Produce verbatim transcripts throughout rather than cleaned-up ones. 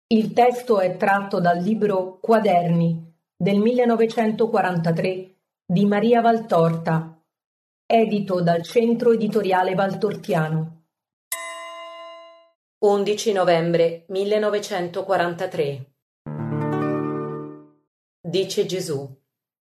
Il testo è tratto dal libro Quaderni del millenovecentoquarantatré di Maria Valtorta, edito dal Centro Editoriale Valtortiano. undici novembre millenovecentoquarantatré. Dice Gesù: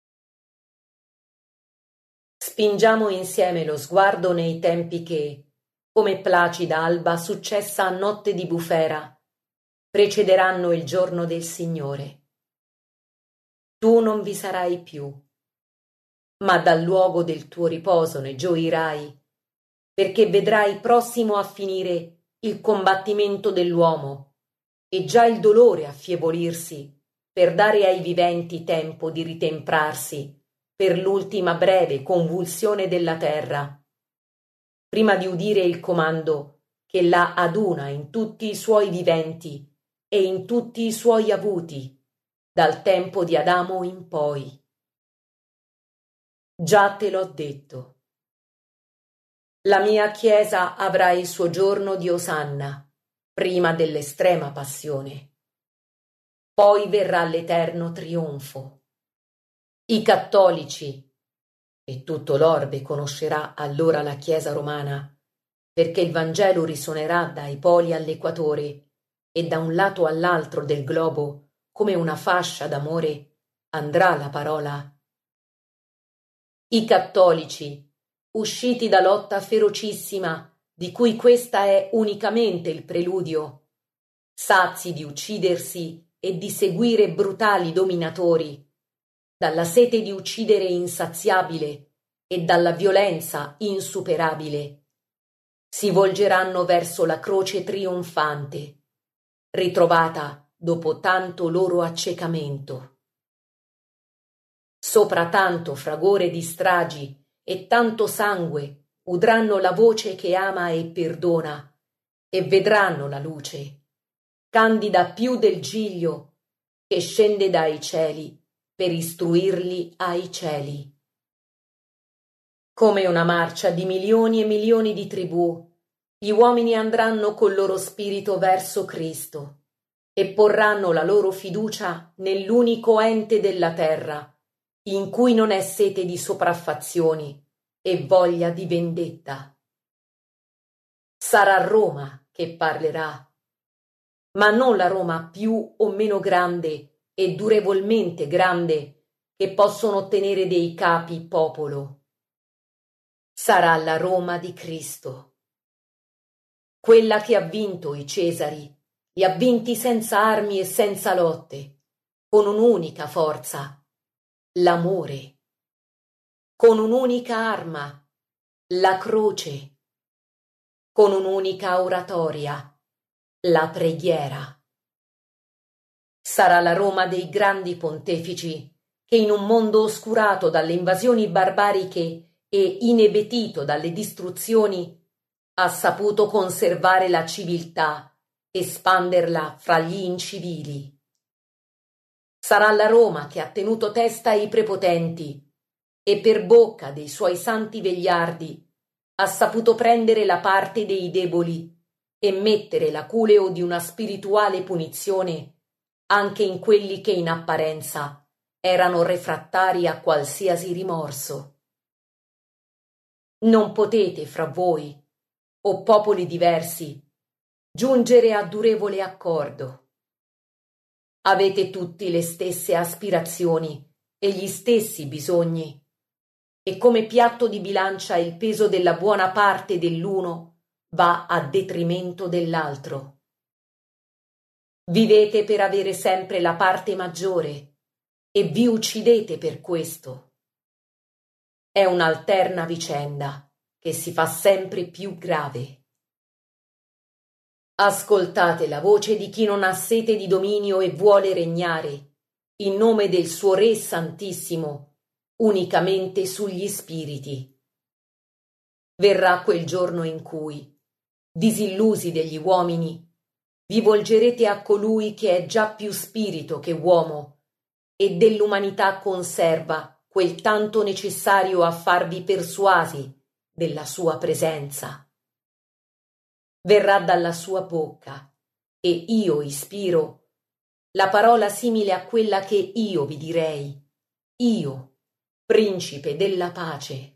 spingiamo insieme lo sguardo nei tempi che, come placida alba successa a notte di bufera, precederanno il giorno del Signore. Tu non vi sarai più, ma dal luogo del tuo riposo ne gioirai, perché vedrai prossimo a finire il combattimento dell'uomo e già il dolore affievolirsi per dare ai viventi tempo di ritemprarsi per l'ultima breve convulsione della terra, prima di udire il comando che la aduna in tutti i suoi viventi e in tutti i suoi avuti, dal tempo di Adamo in poi. Già te l'ho detto. La mia Chiesa avrà il suo giorno di Osanna, prima dell'estrema passione. Poi verrà l'eterno trionfo. I cattolici, e tutto l'orbe conoscerà allora la Chiesa romana, perché il Vangelo risuonerà dai poli all'equatore e da un lato all'altro del globo, come una fascia d'amore, andrà la parola. I cattolici, usciti da lotta ferocissima, di cui questa è unicamente il preludio, sazi di uccidersi e di seguire brutali dominatori, dalla sete di uccidere insaziabile e dalla violenza insuperabile, si volgeranno verso la croce trionfante, ritrovata dopo tanto loro accecamento. Sopra tanto fragore di stragi e tanto sangue udranno la voce che ama e perdona e vedranno la luce, candida più del giglio, che scende dai cieli per istruirli ai cieli. Come una marcia di milioni e milioni di tribù, gli uomini andranno col loro spirito verso Cristo e porranno la loro fiducia nell'unico ente della terra, in cui non è sete di sopraffazioni e voglia di vendetta. Sarà Roma che parlerà, ma non la Roma più o meno grande e durevolmente grande che possono ottenere dei capi popolo. Sarà la Roma di Cristo, quella che ha vinto i Cesari, li ha vinti senza armi e senza lotte, con un'unica forza, l'amore, con un'unica arma, la croce, con un'unica oratoria, la preghiera. Sarà la Roma dei grandi pontefici che in un mondo oscurato dalle invasioni barbariche e inebetito dalle distruzioni ha saputo conservare la civiltà, espanderla fra gli incivili. Sarà la Roma che ha tenuto testa ai prepotenti e per bocca dei suoi santi vegliardi ha saputo prendere la parte dei deboli e mettere l'aculeo di una spirituale punizione anche in quelli che in apparenza erano refrattari a qualsiasi rimorso. Non potete fra voi, o popoli diversi, giungere a durevole accordo. Avete tutti le stesse aspirazioni e gli stessi bisogni, e come piatto di bilancia il peso della buona parte dell'uno va a detrimento dell'altro. Vivete per avere sempre la parte maggiore e vi uccidete per questo. È un'alterna vicenda che si fa sempre più grave. Ascoltate la voce di chi non ha sete di dominio e vuole regnare, in nome del suo Re Santissimo, unicamente sugli spiriti. Verrà quel giorno in cui, disillusi degli uomini, vi volgerete a colui che è già più spirito che uomo e dell'umanità conserva quel tanto necessario a farvi persuasi della sua presenza. Verrà dalla sua bocca e io ispiro la parola simile a quella che io vi direi, io, principe della pace.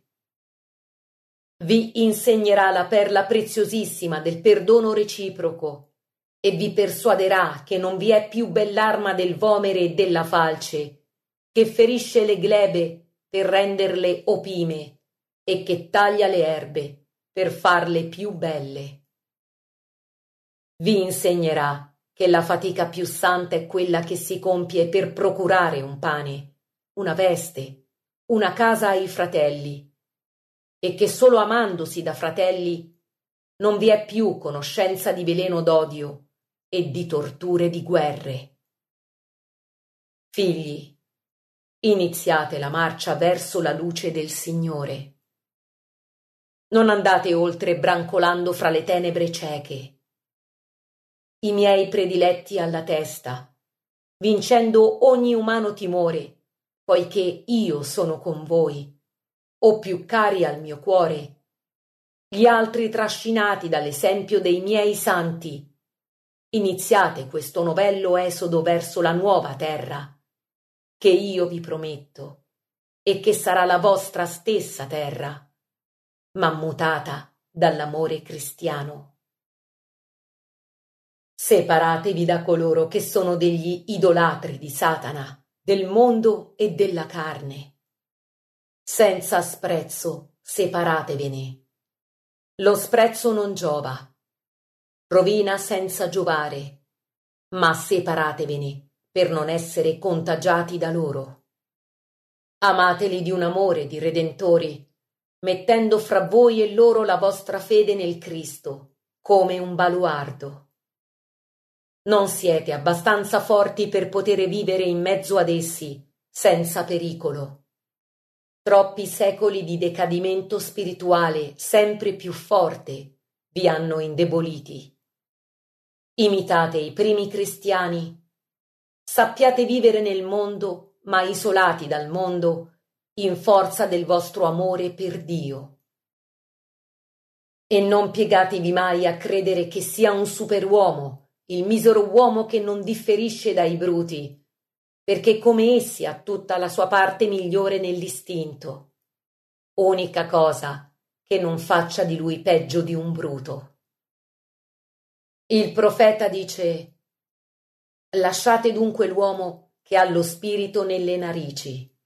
Vi insegnerà la perla preziosissima del perdono reciproco e vi persuaderà che non vi è più bell'arma del vomere e della falce, che ferisce le glebe per renderle opime e che taglia le erbe per farle più belle. Vi insegnerà che la fatica più santa è quella che si compie per procurare un pane, una veste, una casa ai fratelli, e che solo amandosi da fratelli non vi è più conoscenza di veleno d'odio e di torture di guerre. Figli, iniziate la marcia verso la luce del Signore. Non andate oltre brancolando fra le tenebre cieche. I miei prediletti alla testa, vincendo ogni umano timore, poiché io sono con voi, o più cari al mio cuore, gli altri trascinati dall'esempio dei miei santi. Iniziate questo novello esodo verso la nuova terra, che io vi prometto, e che sarà la vostra stessa terra, ma mutata dall'amore cristiano. Separatevi da coloro che sono degli idolatri di Satana, del mondo e della carne. Senza sprezzo separatevene. Lo sprezzo non giova, rovina senza giovare, ma separatevene per non essere contagiati da loro. Amateli di un amore di redentori, mettendo fra voi e loro la vostra fede nel Cristo, come un baluardo. Non siete abbastanza forti per poter vivere in mezzo ad essi, senza pericolo. Troppi secoli di decadimento spirituale sempre più forte vi hanno indeboliti. Imitate i primi cristiani. Sappiate vivere nel mondo, ma isolati dal mondo, in forza del vostro amore per Dio. E non piegatevi mai a credere che sia un superuomo, il misero uomo che non differisce dai bruti, perché come essi ha tutta la sua parte migliore nell'istinto. Unica cosa che non faccia di lui peggio di un bruto. Il profeta dice: lasciate dunque l'uomo che ha lo spirito nelle narici.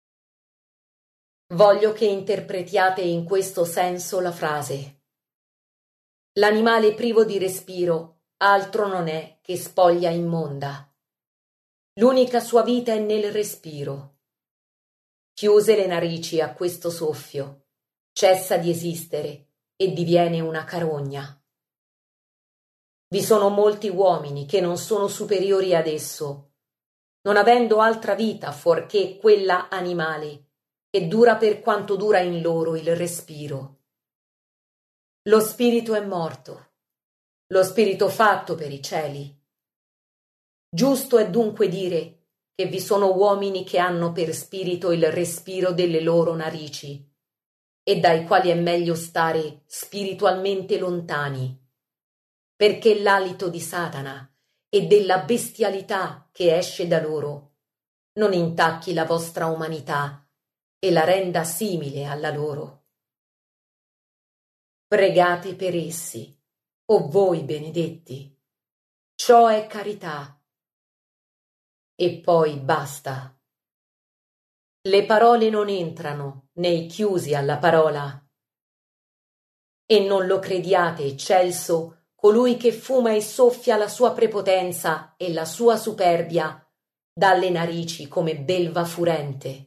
Voglio che interpretiate in questo senso la frase. L'animale privo di respiro altro non è che spoglia immonda. L'unica sua vita è nel respiro. Chiuse le narici a questo soffio, cessa di esistere e diviene una carogna. Vi sono molti uomini che non sono superiori ad esso, non avendo altra vita fuorché quella animale, che dura per quanto dura in loro il respiro. Lo spirito è morto, lo spirito fatto per i cieli. Giusto è dunque dire che vi sono uomini che hanno per spirito il respiro delle loro narici e dai quali è meglio stare spiritualmente lontani, perché l'alito di Satana e della bestialità che esce da loro non intacchi la vostra umanità e la renda simile alla loro. Pregate per essi, o voi benedetti. Ciò è carità. E poi basta. Le parole non entrano nei chiusi alla parola. E non lo crediate eccelso colui che fuma e soffia la sua prepotenza e la sua superbia dalle narici come belva furente.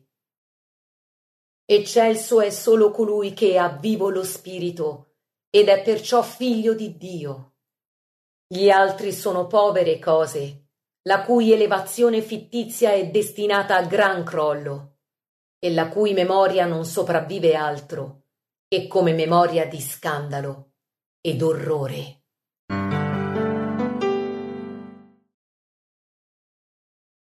Eccelso è solo colui che ha vivo lo spirito ed è perciò figlio di Dio. Gli altri sono povere cose, la cui elevazione fittizia è destinata a gran crollo, e la cui memoria non sopravvive altro che come memoria di scandalo ed orrore.